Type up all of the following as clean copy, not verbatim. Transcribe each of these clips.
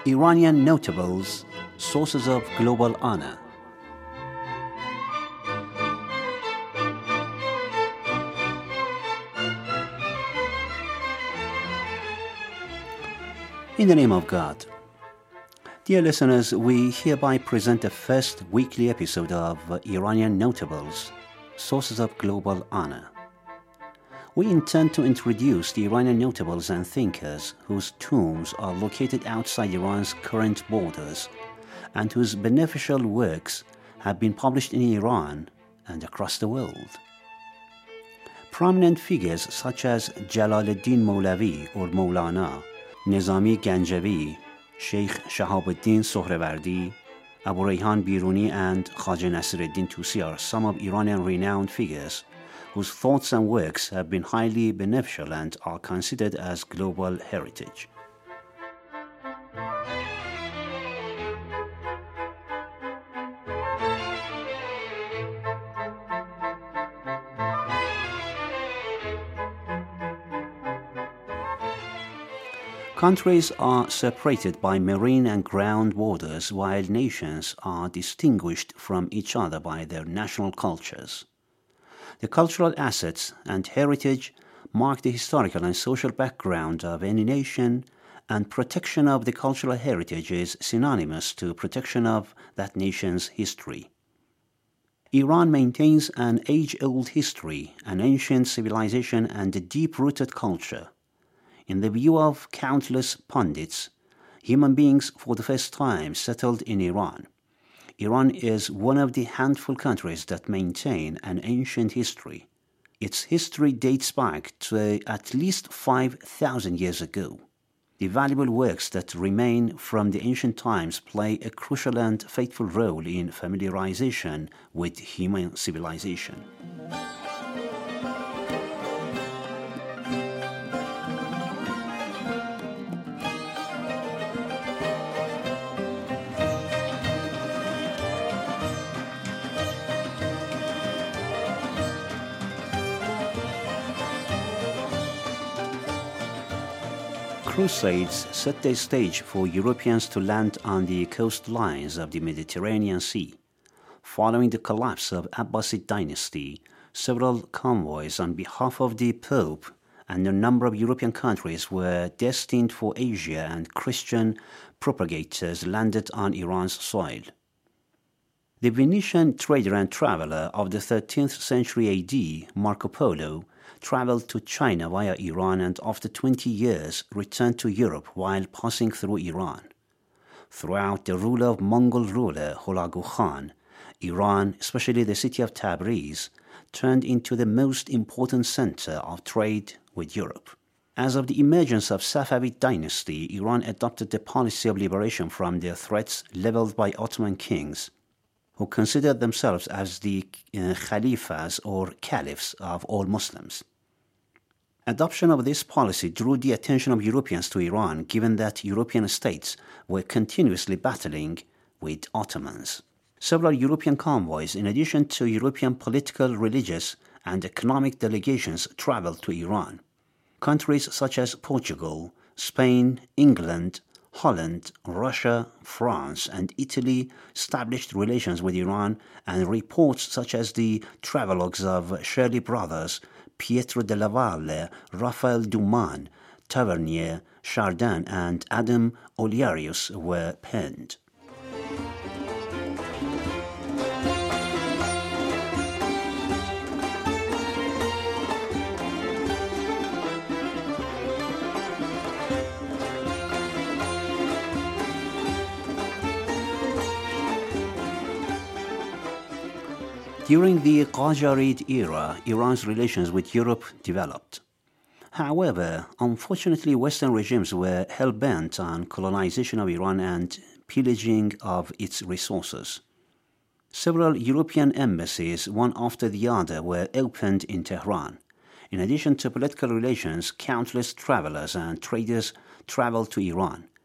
Iranian notables, sources of global honor. In the name of God. Dear listeners, we hereby present the first weekly episode of Iranian Notables, Sources of Global Honor. We intend to introduce the Iranian notables and thinkers whose tombs are located outside Iran's current borders and whose beneficial works have been published in Iran and across the world. Prominent figures such as Jalaluddin Mawlavi or Maulana, Nizami Ganjavi, Sheikh Shahabuddin Sohrawardi, Abu Rayhan Biruni and Khaja Nasiruddin Tusi are some of Iranian renowned figures whose thoughts and works have been highly beneficial and are considered as global heritage. Countries are separated by marine and ground borders, while nations are distinguished from each other by their national cultures. The cultural assets and heritage mark the historical and social background of any nation, and protection of the cultural heritage is synonymous to protection of that nation's history. Iran maintains an age-old history, an ancient civilization, and a deep-rooted culture. In the view of countless pundits, human beings for the first time settled in Iran. Iran is one of the handful countries that maintain an ancient history. Its history dates back to at least 5,000 years ago. The valuable works that remain from the ancient times play a crucial and fateful role in familiarization with human civilization. Crusades set the stage for Europeans to land on the coastlines of the Mediterranean Sea. Following the collapse of Abbasid dynasty, several convoys on behalf of the Pope and a number of European countries were destined for Asia, and Christian propagators landed on Iran's soil. The Venetian trader and traveler of the 13th century AD, Marco Polo, traveled to China via Iran and after 20 years returned to Europe while passing through Iran. Throughout the rule of Mongol ruler Hulagu Khan, Iran, especially the city of Tabriz, turned into the most important center of trade with Europe. As of the emergence of Safavid dynasty, Iran adopted the policy of liberation from the threats leveled by Ottoman kings, who considered themselves as the Khalifas or Caliphs of all Muslims. Adoption of this policy drew the attention of Europeans to Iran, given that European states were continuously battling with Ottomans. Several European convoys, in addition to European political, religious, and economic delegations, traveled to Iran. Countries such as Portugal, Spain, England, Holland, Russia, France, and Italy established relations with Iran, and reports such as the travelogues of Shirley Brothers, Pietro della Valle, Raphael Dumas, Tavernier, Chardin, and Adam Oliarius were penned. During the Qajarid era, Iran's relations with Europe developed. However, unfortunately, Western regimes were hell-bent on colonization of Iran and pillaging of its resources. Several European embassies, one after the other, were opened in Tehran. In addition to political relations, countless travelers and traders traveled to Iran.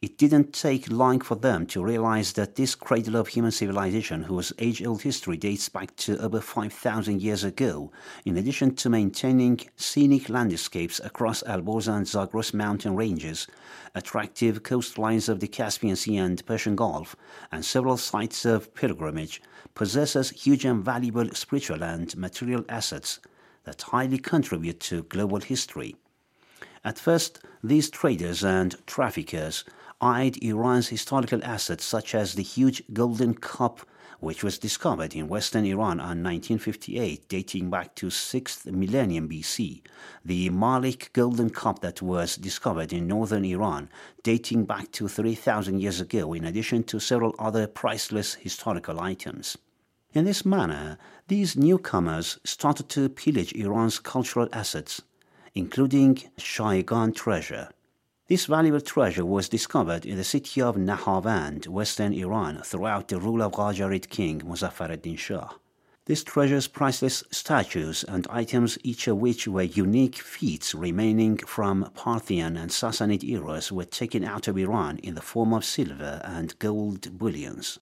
It didn't take long for them to realize that this cradle of human civilization, whose age-old history dates back to over 5,000 years ago, in addition to maintaining scenic landscapes across Alborz and Zagros mountain ranges, attractive coastlines of the Caspian Sea and Persian Gulf, and several sites of pilgrimage, possesses huge and valuable spiritual and material assets that highly contribute to global history. At first, these traders and traffickers eyed Iran's historical assets such as the huge golden cup which was discovered in western Iran in 1958, dating back to 6th millennium BC, the Malik golden cup that was discovered in northern Iran, dating back to 3,000 years ago, in addition to several other priceless historical items. In this manner, these newcomers started to pillage Iran's cultural assets, including Shaigan treasure. This valuable treasure was discovered in the city of Nahavand, western Iran, throughout the rule of Qajarid king Muzaffar ad-Din Shah. This treasure's priceless statues and items, each of which were unique feats remaining from Parthian and Sassanid eras, were taken out of Iran in the form of silver and gold bullions.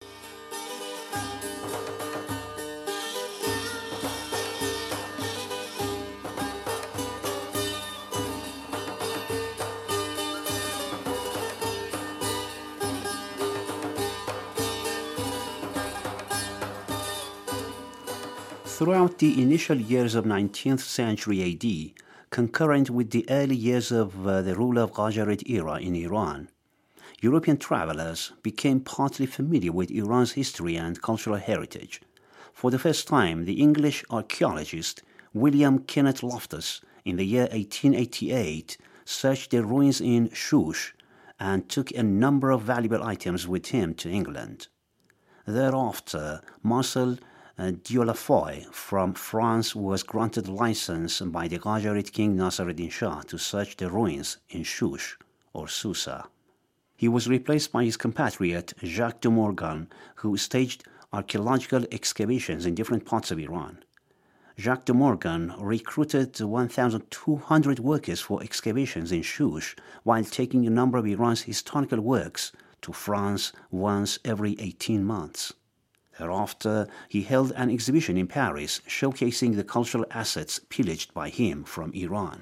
Throughout the initial years of 19th century AD, concurrent with the early years of the rule of Qajarid era in Iran, European travelers became partly familiar with Iran's history and cultural heritage. For the first time, the English archaeologist William Kenneth Loftus, in the year 1888, searched the ruins in Shush and took a number of valuable items with him to England. Thereafter, Marcel Dieulafoy from France was granted license by the Qajarid king Nasser ad-Din Shah to search the ruins in Shush or Susa. He was replaced by his compatriot Jacques de Morgan, who staged archaeological excavations in different parts of Iran. Jacques de Morgan recruited 1,200 workers for excavations in Shush, while taking a number of Iran's historical works to France once every 18 months. Thereafter, he held an exhibition in Paris showcasing the cultural assets pillaged by him from Iran.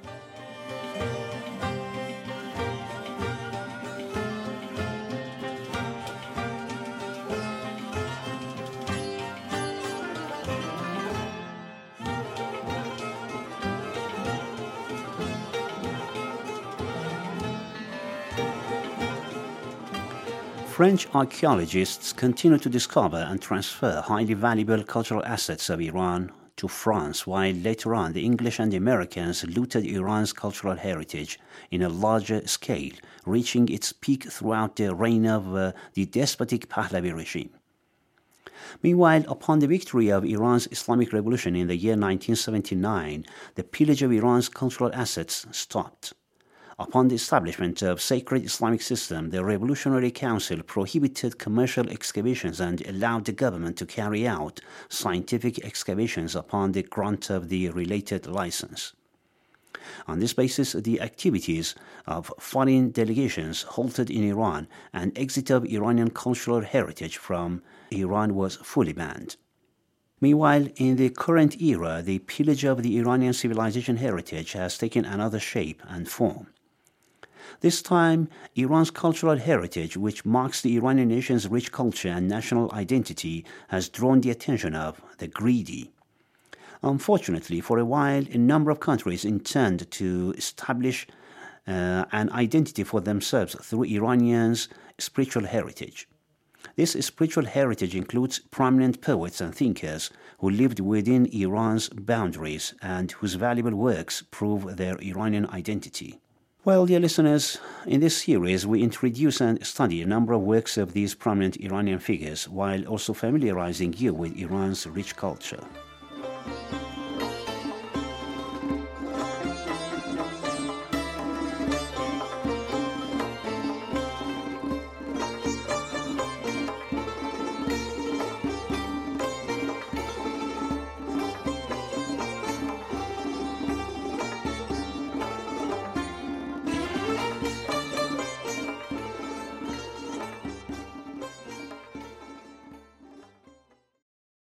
French archaeologists continue to discover and transfer highly valuable cultural assets of Iran to France, while later on the English and the Americans looted Iran's cultural heritage in a larger scale, reaching its peak throughout the reign of the despotic Pahlavi regime. Meanwhile, upon the victory of Iran's Islamic Revolution in the year 1979, the pillage of Iran's cultural assets stopped. Upon the establishment of sacred Islamic system, the Revolutionary Council prohibited commercial excavations and allowed the government to carry out scientific excavations upon the grant of the related license. On this basis, the activities of foreign delegations halted in Iran, and exit of Iranian cultural heritage from Iran was fully banned. Meanwhile, in the current era, the pillage of the Iranian civilization heritage has taken another shape and form. This time, Iran's cultural heritage, which marks the Iranian nation's rich culture and national identity, has drawn the attention of the greedy. Unfortunately, for a while, a number of countries intend to establish an identity for themselves through Iranians' spiritual heritage. This spiritual heritage includes prominent poets and thinkers who lived within Iran's boundaries and whose valuable works prove their Iranian identity. Well, dear listeners, in this series we introduce and study a number of works of these prominent Iranian figures while also familiarizing you with Iran's rich culture.